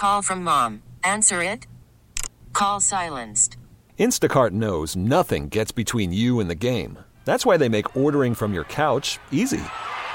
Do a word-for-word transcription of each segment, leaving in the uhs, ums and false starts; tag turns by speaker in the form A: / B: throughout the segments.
A: call from mom. Answer it. Call silenced.
B: Instacart knows nothing gets between you and the game. That's why they make ordering from your couch easy.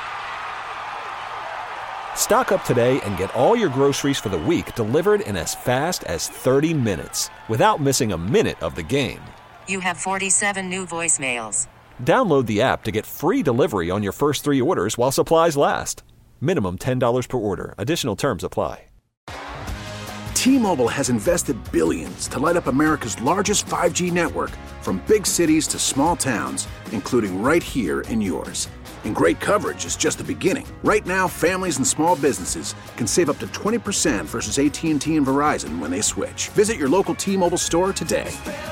B: Stock up today and get all your groceries for the week delivered in as fast as thirty minutes without missing a minute of the game.
A: You have forty-seven new voicemails.
B: Download the app to get free delivery on your first three orders while supplies last. Minimum ten dollars per order. Additional terms apply.
C: T-Mobile has invested billions to light up America's largest five G network, from big cities to small towns, including right here in yours. And great coverage is just the beginning. Right now, families and small businesses can save up to twenty percent versus A T and T and Verizon when they switch. Visit your local T-Mobile store today.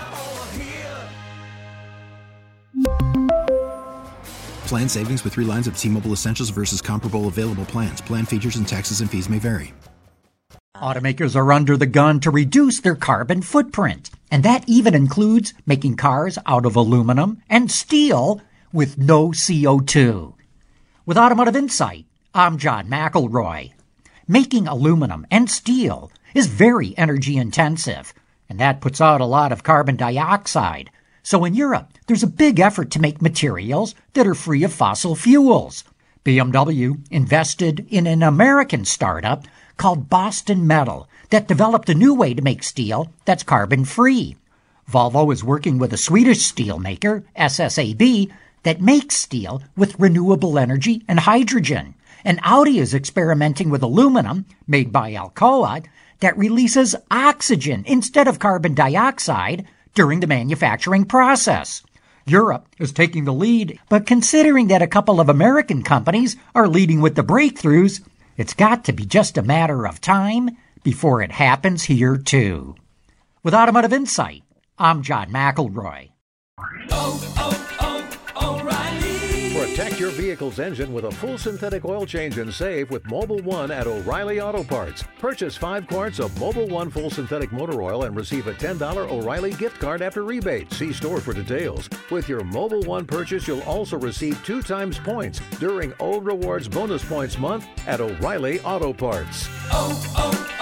D: Plan savings with three lines of T-Mobile Essentials versus comparable available plans. Plan features and taxes and fees may vary.
E: Automakers are under the gun to reduce their carbon footprint, and that even includes making cars out of aluminum and steel with no C O two. With Automotive Insight, I'm John McElroy. Making aluminum and steel is very energy intensive, and that puts out a lot of carbon dioxide. So in Europe, there's a big effort to make materials that are free of fossil fuels. B M W invested in an American startup called Boston Metal that developed a new way to make steel that's carbon-free. Volvo is working with a Swedish steel maker, S S A B, that makes steel with renewable energy and hydrogen. And Audi is experimenting with aluminum, made by Alcoa, that releases oxygen instead of carbon dioxide during the manufacturing process. Europe is taking the lead, but considering that a couple of American companies are leading with the breakthroughs, it's got to be just a matter of time before it happens here, too. With Automotive Insight, I'm John McElroy.
F: Oh, oh, oh, O'Reilly.
G: Protect your vehicle's engine with a full synthetic oil change and save with Mobil one at O'Reilly Auto Parts. Purchase five quarts of Mobil one full synthetic motor oil and receive a ten dollars O'Reilly gift card after rebate. See store for details. With your Mobil one purchase, you'll also receive two times points during O Rewards Bonus Points Month at O'Reilly Auto Parts.
F: Oh,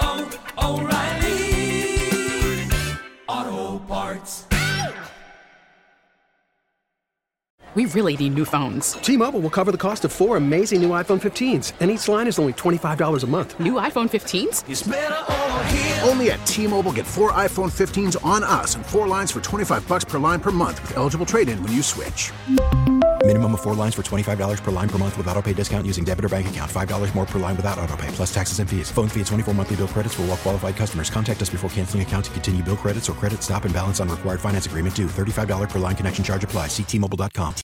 F: oh, oh, O'Reilly Auto Parts.
H: We really need new phones.
I: T-Mobile will cover the cost of four amazing new iPhone fifteens, and each line is only twenty-five dollars a month.
H: New iPhone fifteens?
F: It's better over here.
C: Only at T-Mobile, get four iPhone fifteens on us and four lines for twenty-five dollars per line per month with eligible trade-in when you switch.
D: Minimum of four lines for twenty-five dollars per line per month with autopay discount using debit or bank account. five dollars more per line without autopay, plus taxes and fees. Phone fee at twenty-four monthly bill credits for well-qualified customers. Contact us before canceling account to continue bill credits or credit stop and balance on required finance agreement due. thirty-five dollars per line connection charge applies. See T Mobile dot com.